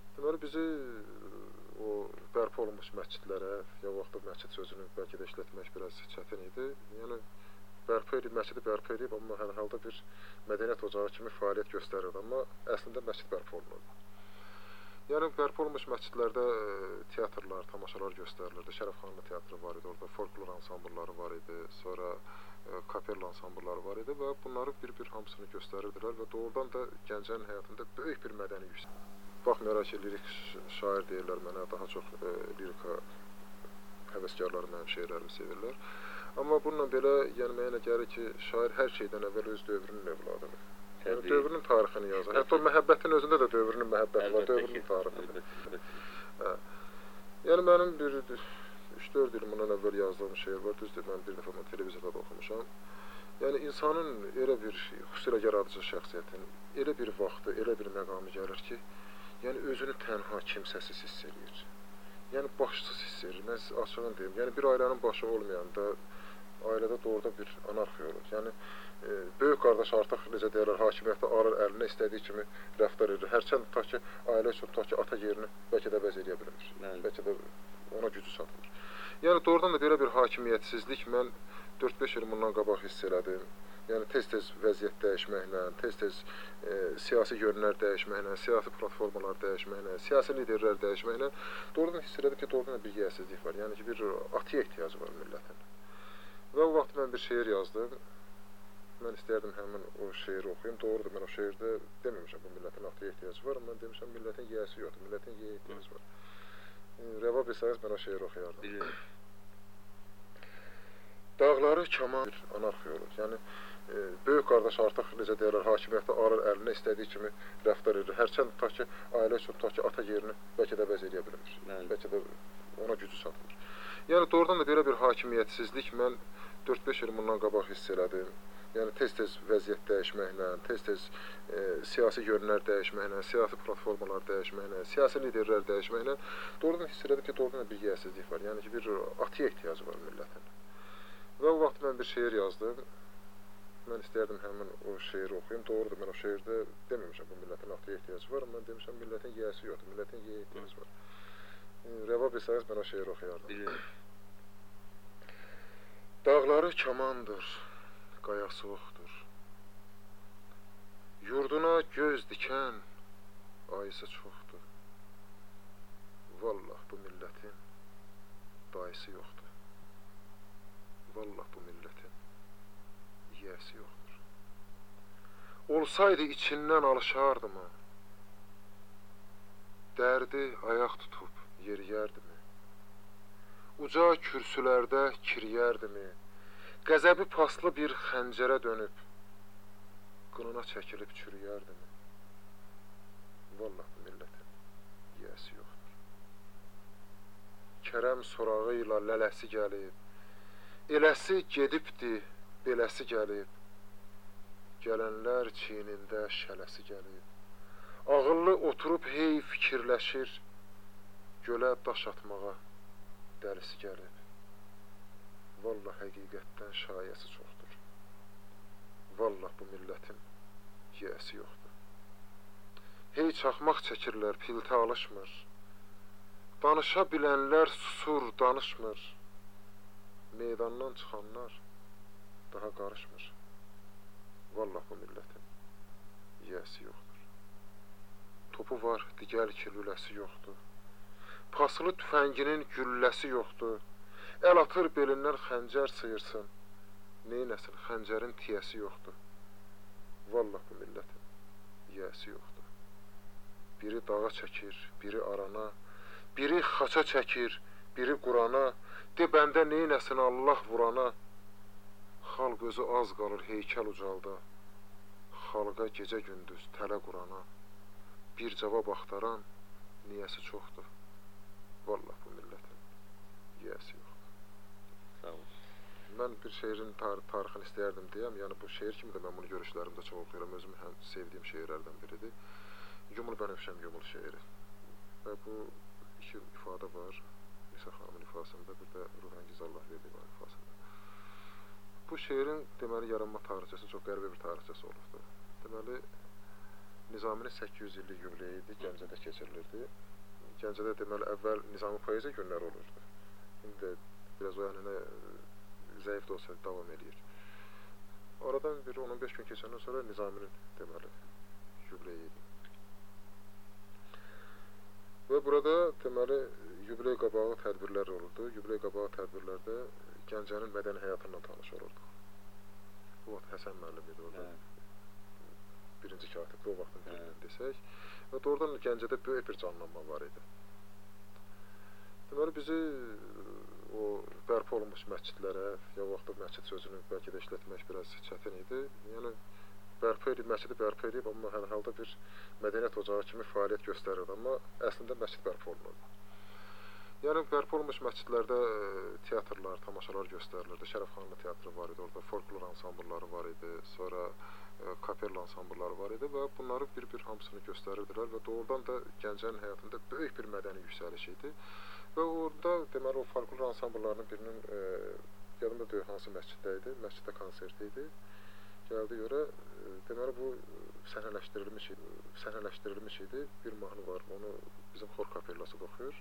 bizi o bərpa olunmuş məscidlərə, ya vaxtda məscid sözünü bəlkə də işlətmək biraz çətin idi. Yəni bərpa edib, məscidi bərpa edib, amma hər halda bir mədəniyyət ocağı kimi fəaliyyət göstərirdi, amma əslində məscid bərpa olunurdu. Yəni bərpa olunmuş məscidlərdə teatrlar, tamaşalar göstərilirdi. Şərəfxanlı teatrı var idi, orada folklor ansamblları var idi, sonra kapella ansamblları var idi və bunları bir-bir hamısını göstərirdilər və doğrudan da Gəncənin həyatında böyük bir mədəni yüksək. Baxmayaraq ki, lirik şair deyirlər mənə, daha çox lirika həvəskarları mənim şeirlərimi sevirlər. Amma bununla belə, yəni mənə gəlir ki, şair hər şeydən əvvəl öz dövrünün övladıdır. Yəni dövrünün tarixini yazır. Hətta o məhəbbətin özündə də dövrünün məhəbbəti var, dövrünün tarixidir. Yəni mənim bir 3-4 il bundan əvvəl yazdığım şeir var. Düzdür, mən bir dəfə bunu televiziyada da oxumuşam. Yəni insanın elə bir xüsusilə yaradıcı şəxsiyyətin elə bir vaxtı, elə bir məqamı gəlir ki, yəni özünü tənha, kimsəsiz hiss edir. Yəni başsız hiss edir. Mən sizə açığını deyim. Yəni bir ailənin başı olmayanda ailədə doğruda bir anarxiya olur. Yəni böyük qardaş artıq necə deyirlər, hakimiyyəti alır əlinə istədiyi kimi rəftar edir. Hərçənd tutaq ki, ailə üçün tutaq ki, ata yerini bəlkə də əvəz edə bilmir. Bəlkə də ona gücü çatmır. Yəni doğrudan da belə bir hakimiyyətsizlik mən 4-5 il bundan qabaq hiss elədim. Yəni tez-tez vəziyyət dəyişməklə, tez-tez siyasi yönlər dəyişməklə, siyasi platformalar dəyişməklə, siyasi liderlər dəyişməklə doğrudan hiss elədim ki, doğrudan da bir yiyəsizlik var. Yəni ki, bir atıya ehtiyacı var millətin. Və o vaxt mən bir şeir yazdım. Mən istərdim həmin o şeiri oxuyum. Doğrudur, mən o şeirdə deməmişəm bu millətin atıya ehtiyacı var, amma mən demişəm millətin yiyəsi yoxdur, millətin yiyə ehtiyacı var. Rəva bilsəniz mən o şeiri oxuyardım. Dağları kaman bir anarxiya olur. Yəni böyük qardaş artıq necə deyirlər, hakimiyyəti alır əlinə istədiyi kimi rəftar edir. Hərçənd tutaq ki, ailə üçün tutaq ki, ata yerini bəlkə də əvəz edə bilmir. Bəlkə də ona gücü çatmır. Yəni doğrudan da belə bir hakimiyyətsizlik mən 4-5 il bundan qabaq hiss elədim. Yəni tez-tez vəziyyət dəyişməklə, tez-tez siyasi yönlər dəyişməklə, siyasi platformalar dəyişməklə, siyasi liderlər dəyişməklə doğrudan hiss elədim ki, doğrudan da bir yiyəsizlik var. Yəni ki, bir atıya ehtiyacı var millətin. Və o vaxt mən bir şeir yazdım. Mən istərdim həmin o şeiri oxuyum. Doğrudur, mən o şeirdə deməmişəm bu millətin atıya ehtiyacı var, amma mən demişəm millətin yiyəsi yoxdur, millətin yiyə ehtiyacı var. Rəva bilsəniz mən o şeiri oxuyardım. Dağları kamandır, qayası oxdur. Yurduna göz dikən ayısı çoxdur. Vallah bu millətin dayısı yoxdur. Vallah bu millətin yiyəsi yoxdur. Olsaydı içindən alışardımı? Dərdi ayaq tutub yeriyərdimi? Uca kürsülərdə kiriyərdimi? Qəzəbi paslı bir xəncərə dönüb qınına çəkilib çürüyərdimi? Vallah bu millətin yiyəsi yoxdur. Kərəm sorağı ilə lələsi gəlib, eləsi gedibdi, beləsi gəlib. Gələnlər çiynində şələsi gəlib. Ağıllı oturub hey fikirləşir, gölə daş atmağa dəlisi gəlib. Vallah həqiqətdən şayəsi çoxdur. Vallah bu millətin yiyəsi yoxdur. Hey çaxmaq çəkirlər, piltə alışmır. Danışa bilənlər susur, danışmır. Meydandan çıxanlar daha qarışmır. Vallah bu millətin yiyəsi yoxdur. Topu var, digər ki, lüləsi yoxdur. Paslı tüfənginin gülləsi yoxdur. Əl atır belindən xəncər sıyırsın. Neynəsin, xəncərin tiyəsi yoxdur. Vallah bu millətin yiyəsi yoxdur. Biri dağa çəkir, biri arana, biri xaça çəkir, biri qurana. De bəndə neynəsin Allah vurana. Xalq özü az qalır heykəl ucalda. Xalqa gecə gündüz tələ qurana. Bir cavab axtaran niyəsi çoxdur. Vallah bu millətin yiyəsi yoxdur. Sağ olun. Mən bir şeirin tarixini istəyərdim deyəm. Yəni bu şeir kimi də mən bunu görüşlərimdə çox oxuyuram. Özüm həm sevdiyim şeirlərdən biridir. Yumul Bənövşəm Yumul şeiri. Və bu iki ifadə var. Nisa xanımın ifasında, bir də Ruhəngiz Allahverdiyev ifasında. Bu şeirin deməli yaranma tarixçəsi çox qəribə bir tarixçəsi olubdur. Deməli Nizaminin 800 illik yubileyi idi, Gəncədə keçirilirdi Gəncədə deməli əvvəl Nizami poeziya günləri olurdu. İndi biraz o yəni zəif də olsa davam edir. Oradan bir 15 gün keçəndən sonra Nizaminin deməli yubileyi idi. Və burada deməli yubiley qabağı tədbirlər olurdu. Yubiley qabağı tədbirlərdə Gəncənin mədəni həyatından tanış olurduq. Bu vaxt Həsən müəllim idi orada. Birinci katib, o vaxtın birindən desək. Və doğrudan Gəncədə böyük bir canlanma var idi. Deməli bizi o bərpa olunmuş məscidlərə, ya vaxtda məscid sözünü bəlkə də işlətmək biraz çətin idi. Yəni məscidi bərpa edib, amma hər halda bir mədəniyyət ocağı kimi fəaliyyət göstərirdi, amma əslində məscid bərpa olunurdu. Yəni bərpa olunmuş məscidlərdə teatrlar, tamaşalar göstərilirdi. Şərəfxanlı teatrı var idi, orada folklor ansamblları var idi, sonra kapella ansamblları var idi və bunları bir-bir hamısını göstərirdilər və doğrudan da Gəncənin həyatında böyük bir mədəni yüksəliş idi. Və orada deməli o folklor ansambllarının birinin yadımda deyil hansı məsciddə idi, məsciddə konsert idi. Gəldi görə deməli bu səhnələşdirilmiş idi. Bir mahnı var, onu bizim xor kapellası oxuyur.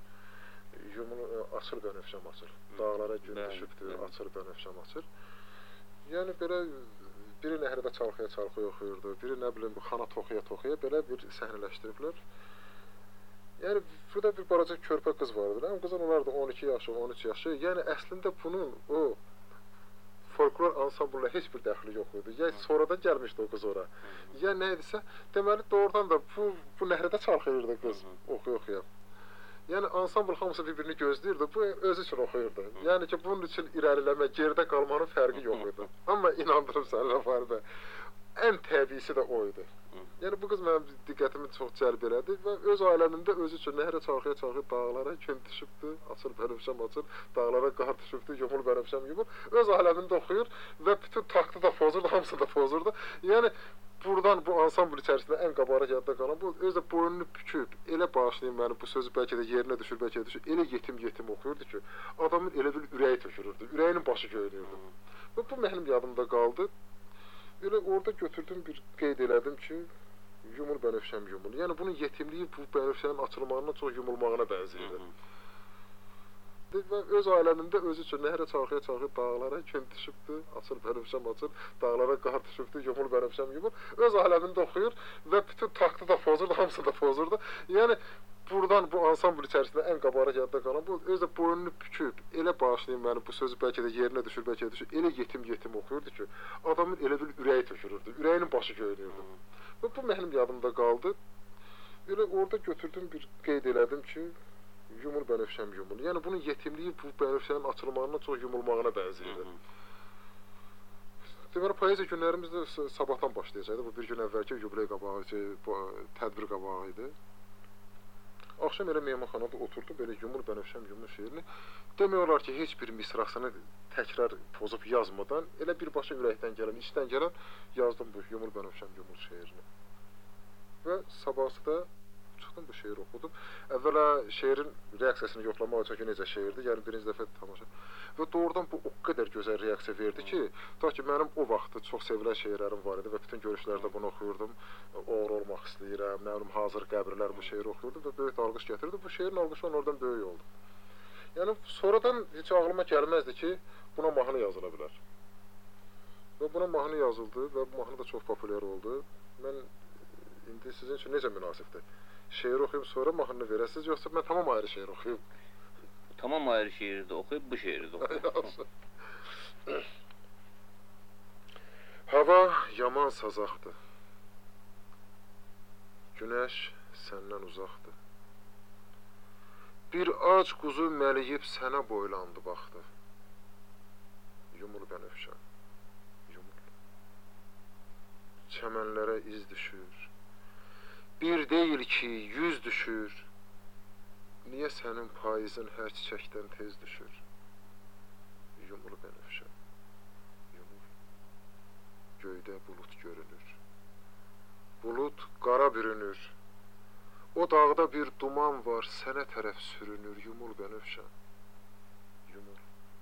Açır bənövşəm açır. Dağlara gün düşübdür, açır bənövşəm açır. Yəni belə biri nəhrdə çalxaya oxuyurdu, biri nə bilim xana toxuya belə bir səhnələşdiriblər. Yəni burada bir balaca körpə qız vardı. Həm qızın olardı 12 yaşı, 13 yaşı. Yəni əslində bunun o folklor ansamblla heç bir dəxli yox idi. Ya sonradan gəlmişdi o qız ora. Ya nə idisə, deməli doğrudan da bu nəhrdə çalxayırdı qız oxuya. Yəni ansambl hamısı bir-birini gözləyirdi. Bu özü üçün oxuyurdu. Yəni ki bunun üçün irəliləmə, geridə qalmanın fərqi yox idi. Amma inandırım sənə Rəfaridə, ən təbiisi də o idi. Yəni bu qız mənim diqqətimi çox cəlb elədi və öz aləmində özü üçün nəhrə çalxaya dağlara gün düşübdü, açır bənövşəm açır, dağlara qar düşübdü, yumul bənövşəm yumul. Öz aləmində oxuyur və bütün taktı da pozurdu, hamısı da pozurdu. Yəni buradan bu ansambl içərisində ən qabarıq yadda qalan bu özü boynunu büküb, elə bağışlayın məni bu sözü bəlkə də yerinə düşür, elə yetim oxuyurdu ki, adamın elə bir ürəyi tökülürdü, ürəyinin başı göynürdü. Və bu mənim yadımda qaldı. Elə orada götürdüm bir qeyd elədim ki, yumul bənövşəm yumul. Yəni bunun yetimliyi bu bənövşənin açılmağından çox yumulmağına bənzəyirdi. Və öz aləmində özü üçün nəhrə çalxaya dağlara gün düşübdü, açır bənövşəm açır, dağlara qar düşübdü, yumul bənövşəm yumul. Öz aləmində oxuyur və bütün taktı da pozurdu, hamısı da pozurdu. Yəni buradan bu ansambl içərisində ən qabarıq yadda qalan bu özü boynunu büküb, elə bağışlayın məni bu sözü bəlkə də yerinə düşür, elə yetim oxuyurdu ki, adamın elə bir ürəyi tökülürdü, ürəyinin başı göynürdü. Və bu mənim yadımda qaldı. Elə orada götürdüm bir qeyd elədim ki, yumul bənövşəm yumul. Yəni bunun yetimliyi bu bənövşənin açılmağından çox yumulmağına bənzəyirdi. Deməli poeziya günlərimiz də sabahdan başlayacaqdı. Bu bir gün əvvəlki yubiley qabağı, tədbir qabağı idi. Axşam elə mehmanxanada oturdum, belə yumul bənövşəm yumul şeirini. Demək olar ki, heç bir misrasını təkrar pozub yazmadan, elə birbaşa ürəkdən gələn, içdən gələn yazdım bu yumul bənövşəm yumul şeirini. Və sabahsı da çıxdım bu şeiri oxudum. Əvvəla şeirin reaksiyasını yoxlamaq üçün ki, necə şeirdir, yəni birinci dəfə tamaşa. Və doğrudan bu o qədər gözəl reaksiya verdi ki, ta ki mənim o vaxtı çox sevilən şeirlərim var idi və bütün görüşlərdə bunu oxuyurdum. Oğru olmaq istəyirəm, nə bilim, hazır qəbirlər bu şeiri oxuyurdum və böyük alqış gətirdi. Bu şeirin alqışı oradan böyük oldu. Yəni sonradan heç ağlıma gəlməzdi ki, buna mahnı yazıla bilər. Və buna mahnı yazıldı və bu mahnı da çox populyar oldu. Mən indi sizin üçün necə münasibdir? Şeir oxuyub sonra mahnını verəsiniz, yoxsa mən tamam ayrı şeir oxuyub? Tamam ayrı şeiri də oxuyub, bu şeiri də oxuyub. Hava yaman sazaqdır. Günəş səndən uzaqdır. Bir ac quzu məliyib sənə boylandı baxdı. Yumul bənövşəm, yumul. Çəmənlərə iz düşür. Bir deyil ki, 100 düşür. Niyə sənin payızın hər çiçəkdən tez düşür? Yumul bənövşəm, yumul. Göydə bulut görünür. Bulut qara bürünür. O dağda bir duman var, sənə tərəf sürünür. Yumul bənövşəm, yumul.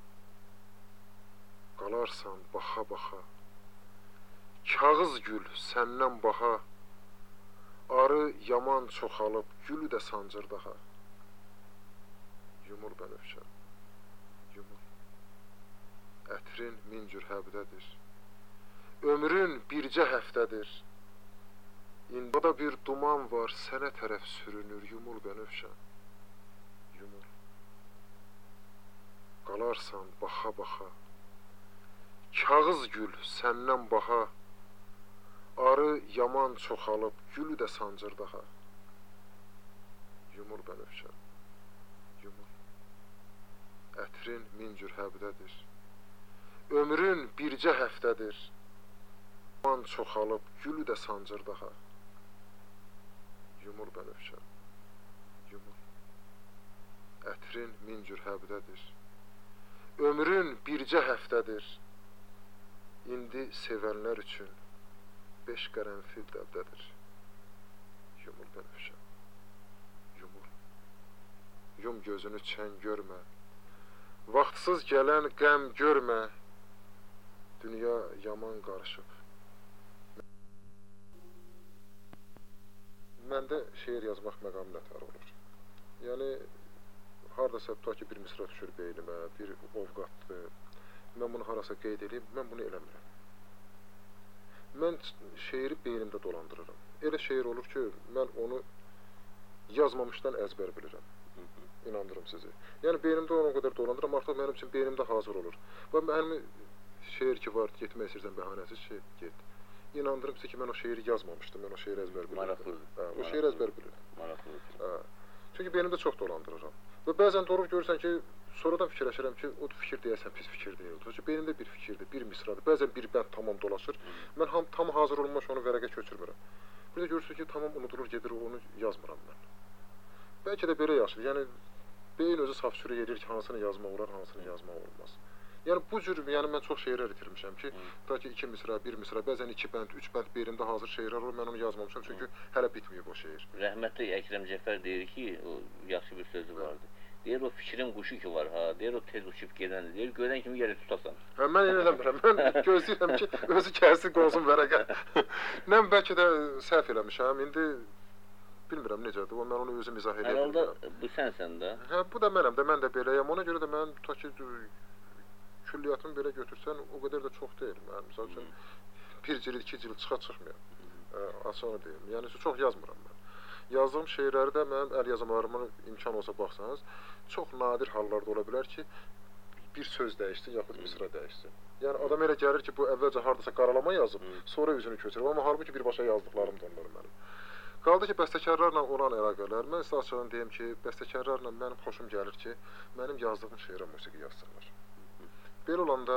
Qalarsan baxa-baxa. Kağız gül səndən baha. Arı yaman çoxalıb, gülü də sancır daha. yumur bənövşə, yumur. Ətrin min cür həbdədir, ömrün bircə həftədir. İndi bir duman var, sənə tərəf sürünür, yumur bənövşə, yumur. Qalarsan baxa-baxa, kağız gül səndən baxa, arı yaman çoxalıb, gülü də sancır daha. Yumur bənövşə, yumur. Ətrin min cür həbdədir, ömrün bircə həftədir. Yaman çoxalıb, gülü də sancır daha. Yumur bənövşə, yumur. Ətrin min cür həbdədir, ömrün bircə həftədir. İndi sevənlər üçün 5 qərənfil dəbdədir. Yumur bənövşə, yumur. Yum gözünü çən görmə, vaxtsız gələn qəm görmə. Dünya yaman qarışıb. Məndə şeir yazmaq məqamı nətər olur. Yəni, haradasa tutaq ki, bir misra düşür beynimə, bir ovqatdır. Mən bunu harasa qeyd edeyim, mən bunu eləmirəm. Mən şeiri beynimdə dolandırıram. Elə şeir olur ki, mən onu yazmamışdan əzbər bilirəm. İnandırım sizi. Yəni, beynimdə onu o qədər dolandırıram, artıq mənim üçün beynimdə hazır olur. Və mənim şeir ki var, getmək istəyirsən bəhanəsiz şey, get. İnandırım sizi ki, mən o şeiri yazmamışdım, mən o şeiri əzbər bilirdim. Maraqlıdır. O şeiri əzbər bilirdim. Maraqlıdır. Çünki beynimdə çox dolandırıram. Və bəzən durub görürsən ki, sonradan fikirləşirəm ki, o fikir deyəsən pis fikir deyil. Çünki beynimdə bir fikirdir, bir misradır. Bəzən bir bənd tamam dolaşır. Mən tam hazır olmamış onu vərəqə köçürmürəm. Bir də görürsün ki, tamam unudulur, gedir, onu yazmıram mən. Bəlkə də belə yaşır. Yəni, beyin özü saf sürü edir ki, hansını yazmaq olar, hansını yazmaq olmaz. Yəni, bu cür, mən çox şeirlər itirmişəm ki, ta ki, 2 misra, 1 misra, bəzən 2 bənd, 3 bənd beynimdə hazır şeirlər olur, mən onu yazmamışam, çünki hələ bitməyib o şeir. Rəhmətli Əkrəm Cəfər deyir ki, o yaxşı bir sözü vardı. Deyir, o fikrin quşu ki var, deyir, o tez uçub gedən, deyir, görən kimi gəlir tutasan. Mən elə eləmirəm, mən gözləyirəm ki, özü gəlsin, qolsun vərəqə. Mən bəlkə də səhv eləmişəm, indi bilmirəm necədir, mən onu özüm izah edə bilmirəm. Herhalde bu sənsən də. Bu da mənəm də, mən də beləyəm, ona görə də mən tutaq ki, külliyyatımı belə götürsən, o qədər də çox deyil. Mən, misal üçün, 1 cild, 2 cild çıxmıyor. Açığı deyim. Yəni, çox yazmıram mən. Yazdığım şeirləri də mənim əl yazmalarımın imkan olsa baxsanız, çox nadir hallarda ola bilər ki, bir söz dəyişsin, yaxud misra dəyişsin. Yəni, adam elə gəlir ki, bu əvvəlcə haradasa qaralama yazıb, sonra üzünü köçürüb. Amma halbuki birbaşa yazdıqlarım da onlar mənim. Qaldı ki, bəstəkarlarla olan əlaqələr. Mən sizə açığını deyim ki, bəstəkarlarla mənim xoşum gəlir ki, mənim yazdığım şeirə musiqi yazsınlar. Belə olanda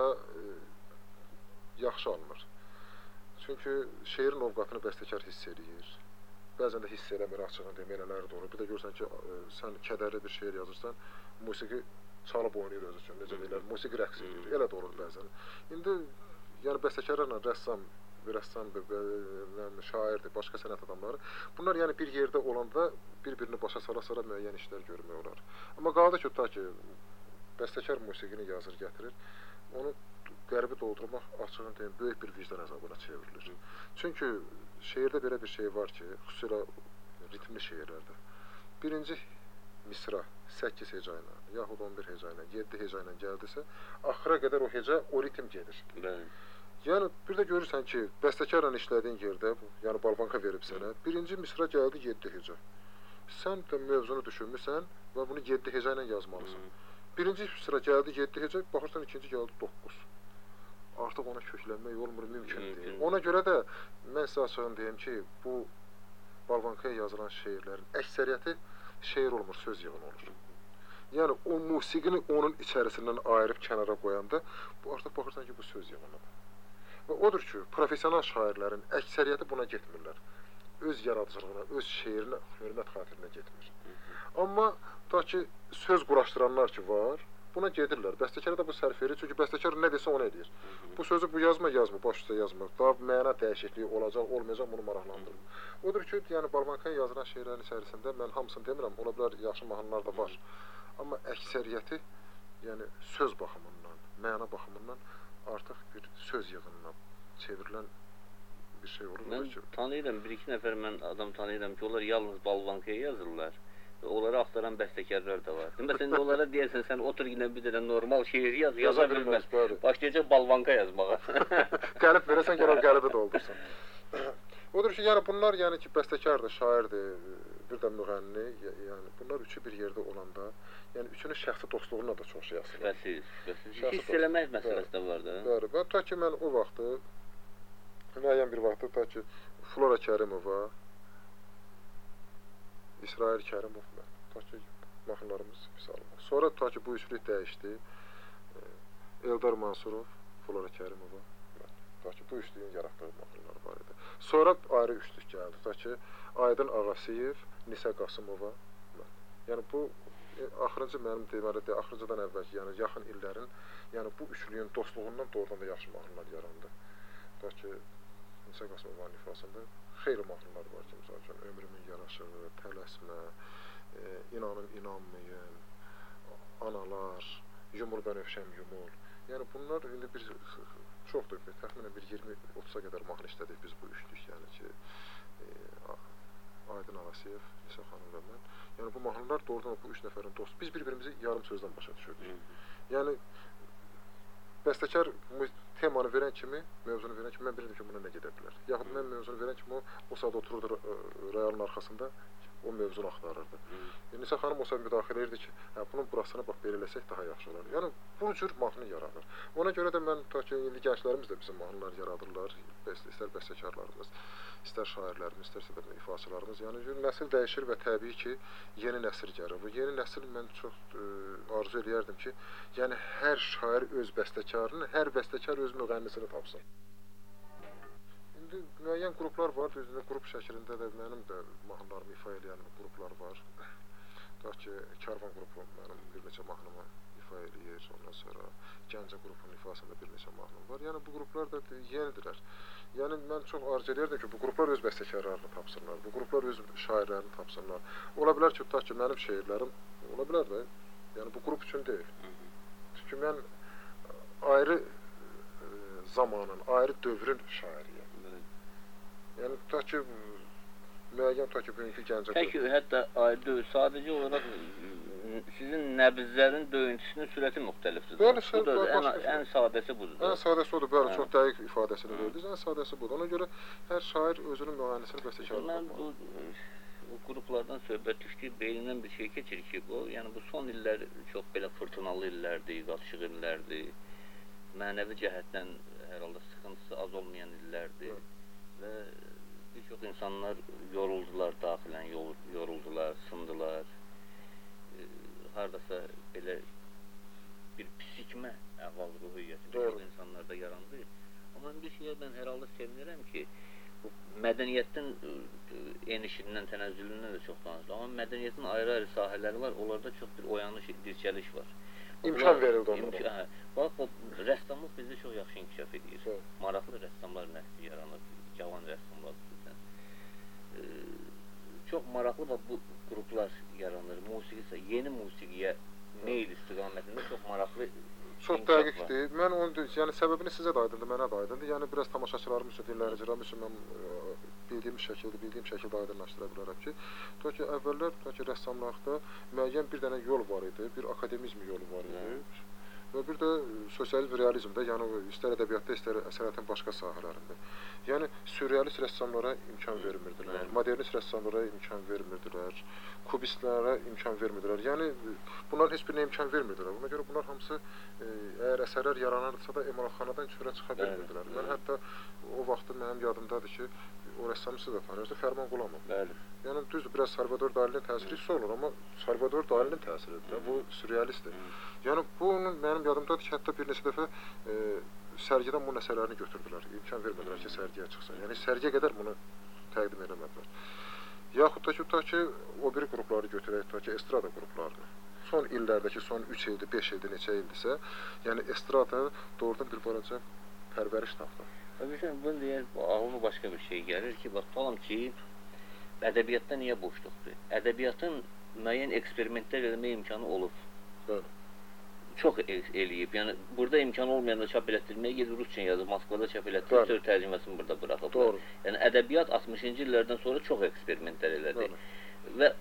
yaxşı alınır. Çünki şeirin ovqatını bəstəkar hiss edir. Bəzən də hiss eləmir, açığını deyim, elələri də olur. Bir də görürsən ki, sən kədərli bir şeir yazırsan, musiqi çalıb oynayır özü üçün, necə deyirlər, musiqi rəqs edir. Elə də olur bəzən. İndi, yəni bəstəkarlarla rəssam, şairdir, başqa sənət adamları, bunlar yəni bir yerdə olanda bir-birini başa sala-sala müəyyən işlər görmək olar. Amma qaldı ki, ta ki, bəstəkar musiqini yazır, gətirir, onu qəlbi doldurmaq, açığını deyim, böyük bir vicdan əzabına çevrilir. Çünki şeirdə belə bir şey var ki, xüsusilə ritmli şeirlərdə, birinci misra 8 heca ilə, yaxud 11 heca ilə, 7 heca ilə gəldirsə, axıra qədər o heca, o ritm gedir. Yəni, bir də görürsən ki, bəstəkarla işlədiyin yerdə, yəni balbanka verib sənə, birinci misra gəldi 7 heca. Sən də mövzunu düşünmüsən və bunu 7 heca ilə yazmalısan. Birinci sıra gəldi 7 heca, baxırsan ikinci gəldi 9. Artıq ona köklənmək olmur, mümkün deyil. Ona görə də mən sizə açığını deyim ki, bu balbankaya yazılan şeirlərin əksəriyyəti şeir olmur, söz yığını olur. Yəni, o musiqini onun içərisindən ayırıb kənara qoyanda, bu artıq baxırsan ki, bu söz yığınıdır. Və odur ki, profesional şairlərin əksəriyyəti buna getmirlər. Öz yaradıcılığına, öz şeirinə, hörmət xatirinə getmir. Amma ta ki, söz quraşdıranlar ki var, buna gedirlər. Bəstəkara da bu sərf verir, çünki bəstəkar nə desə onu edir. Bu sözü bu yazma, baş üstə yazma. Daha məna dəyişikliyi olacaq, olmayacaq, bunu maraqlandırır. Odur ki, yəni balbankaya yazılan şeirlərin içərisində, mən hamısını demirəm, ola bilər yaxşı mahnılar da var. Amma əksəriyyəti, yəni söz baxımından, məna baxımından artıq bir söz yığınına çevrilən bir şey olur. Mən tanıyıram, bir-iki nəfər mən adam tanıyıram ki, onlar yalnız balbankaya yazırlar. Onları axtaran bəstəkarlar da var. Məsələn, onlara deyəsən, sən otur yine bir dənə normal şeir yaza bilməz. Başlayacaq balvanka yazmağa. Qəlib verəsən, gəl o qəlibi doldursun. Odur ki, yəni bunlar yəni ki, bəstəkardır, şairdir, bir də müğənni, yəni bunlar üçü bir yerdə olanda, yəni üçünün şəxsi dostluğuna da çox şey asılır. Hiss eləmək məsələsi də var da. Bəli, ta ki mən o vaxtı, müəyyən bir vaxtı, ta ki Flora Kərimova, İsrail Kərimov, ta ki mahnılarımız misalımız. Sonra ta ki bu üçlük dəyişdi, Eldar Mansurov, Flora Kərimova, ta ki bu üçlüyün yaratdığı mahnılar var idi. Sonra ayrı üçlük gəldi, ta ki Aydın Ağasiyev, Nisə Qasımova, yəni bu axırıncı mənim deməli, axırıncıdan əvvəlki, yəni yaxın illərin, yəni bu üçlüyün dostluğundan doğrudan da yaxşı mahnılar yarandı. Ta ki Nisə Qasımovanın ifasında xeyli mahnılar var ki, misal üçün Ömrümün Yaraşığı, Tələsmə, İnanın İnanmayın, Analar, Yumul Bənövşəm Yumul. Yəni bunlar indi bir çoxdur, təxminən bir 20-30-a qədər mahnı işlədik biz bu üçlük, yəni ki Aydın Ağasiyev, Nisə xanım və mən. Yəni bu mahnılar doğrudan bu üç nəfərin dostu. Biz bir-birimizi yarım sözdən başa düşürdük. Yəni bəstəkar temanı verən kimi, mövzunu verən kimi mən bilirdim ki, buna nə gedə bilər. Yaxud mən mövzunu verən kimi o saat otururdu royalın arxasında o mövzunu axtarırdı. Nisə xanım o saat müdaxilə edirdi ki, bunun burasını bax belə eləsək daha yaxşı olar. Yəni bu cür mahnı yaradır. Ona görə də mən ta ki indi gənclərimiz də bizim mahnılar yaradırlar. İstər bəstəkarlarımız, istər şairlərimiz, istərsə də ifaçılarımız. Yəni nəsil dəyişir və təbii ki, yeni nəsil gəlir. Bu yeni nəsil mən çox arzu eləyərdim ki, yəni hər şair öz bəstəkarını, hər bəstəkar öz müğənnisini tapsın. İndi müəyyən qruplar var, düzdür, qrup şəklində də mənim də mahnılarımı ifa edən qruplar var. Deyək ki, Karvan qrupu mənim bir neçə mahnımı ifa eləyir, ondan sonra Gəncə qrupunun ifasında bir neçə mahnım var. Yəni bu qruplar da yenidirlər. Yəni mən çox arzu edirdim ki, bu qruplar öz bəstəkarlarını tapsınlar, bu qruplar öz şairlərini tapsınlar. Ola bilər ki, tutaq ki, mənim şeirlərim, ola bilər də, yəni bu qrup üçün deyil. Çünki mən ayrı zamanın, ayrı dövrün şairiyəm. Yəni tutaq ki, müəyyən tutaq ki, bugünkü Gəncə qrupu. Peki, hətta ayrı dövr, sadəcə olaraq sizin nəbzlərin döyüntüsünün sürəti müxtəlifdir. Bəli, ən sadəsi budur. Ən sadəsi odur, bəli, çox dəqiq ifadəsini verdiniz. Ən sadəsi budur. Ona görə hər şair özünün müğənnisini bəstəkarını tapmalı. Mən bu qruplardan söhbət düşdü, beynimdən bir şey keçir ki, yəni bu son illər çox belə fırtınalı illərdir, qaçıq illərdir. Mənəvi cəhətdən hər halda sıxıntısı az olmayan illərdir. Və bir çox insanlar yoruldular daxilən, yoruldular, sındılar. Hardasa belə bir psikmə əhval-ruhiyyəti bir çox insanlarda yarandı. Amma bir şeyə mən hər halda sevinirəm ki, bu mədəniyyətin enişindən, tənəzzülündən də çox danışdı. Amma mədəniyyətin ayrı-ayrı sahələri var, onlarda çox bir oyanış, dirçəliş var. İmkan verildi onlara. Bax, rəssamlıq bizdə çox yaxşı inkişaf edir. Maraqlı rəssamlar nəsli yaranır, cavan rəssamlar xüsusən. Çox maraqlı bu qruplar yaranır. Musiqi isə yeni musiqiyə meyl istiqamətində çox maraqlı. Çox dəqiqdir. Mən onu yəni səbəbini sizə də aydındır, mənə də aydındır. Yəni biraz tamaşaçılarımız üçün, dinləyicilərimiz üçün mən bildiyim şəkildə aydınlaşdıra bilərəm ki, tutaq ki, əvvəllər tutaq ki, rəssamlıqda müəyyən bir dənə yol var idi, bir akademizm yolu var idi. Və bir də sosialist realizmdə, yəni istər ədəbiyyatda, istər əsəriyyatın başqa sahələrində. Yəni sürrealist rəssamlara imkan vermirdilər, modernist rəssamlara imkan vermirdilər, kubistlərə imkan vermirdilər. Yəni bunların heç birinə imkan vermirdilər. Buna görə bunlar hamısı əgər əsərlər yaranırsa da emalatxanadan çörə çıxa bilmirdilər. Mən hətta o vaxtı mənim yadımdadır ki, o rəssamı siz də tanıyırsınız, Fərman Qulamov. Bəli. Yəni düzdür, biraz Salvador Dali'nin təsiri hiss olur, amma Salvador Dali'nin təsiridir. Bu sürrealistdir. Yəni bunun mənim yadımdadır ki, hətta bir neçə dəfə sərgidən bunun əsərlərini götürdülər. İmkan vermədilər ki, sərgiyə çıxsın. Yəni sərgiyə qədər bunu təqdim edəmədilər. Yaxud da ki, tutaq ki, o biri qrupları götürək, tutaq ki, estrada qruplarını. Son illərdəki, son 3 ildir, 5 ildir, neçə ildirsə, yəni estrada doğrudan bir balaca pərvəriş tapdı. Bunu deyək, ağlıma başqa bir şey gəlir ki, bax, tutalım ki, ədəbiyyatda niyə boşluqdur? Ədəbiyyatın müəyyən eksperimentlər eləmə imkanı olub. Bəli. Çox eləyib. Yəni, burada imkan olmayanda çap elətdirməyə gedib Rusça yazıb, Moskvada çap elətdirib, söz tərcüməsini burada bıraxıblar. Yəni, ədəbiyyat 60-cı illərdən sonra çox eksperimentlər elədi. Və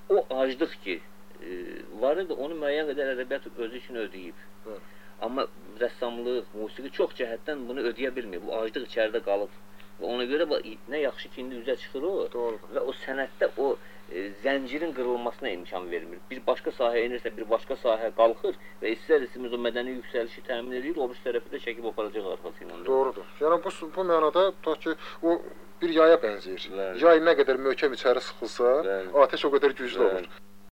o aclıq ki, var idi, onu müəyyən qədər ədəbiyyat özü üçün ödəyib. Bəli. Amma rəssamlıq, musiqi çox cəhətdən bunu ödəyə bilmir. Bu aclıq içəridə qalıb. Və ona görə nə yaxşı ki, indi üzə çıxır o. Doğrudur. Və o sənətdə o zəncirin qırılmasına imkan vermir. Bir başqa sahəyə inirsə, bir başqa sahə qalxır və istər-istəməz o mədəni yüksəlişi təmin edir, o bir tərəfi də çəkib aparacaq arxası ilə. Doğrudur. Yəni bu mənada tutaq ki, o bir yaya bənzəyir. Yay nə qədər möhkəm içəri sıxılsa, atəş o qədər güclü olur.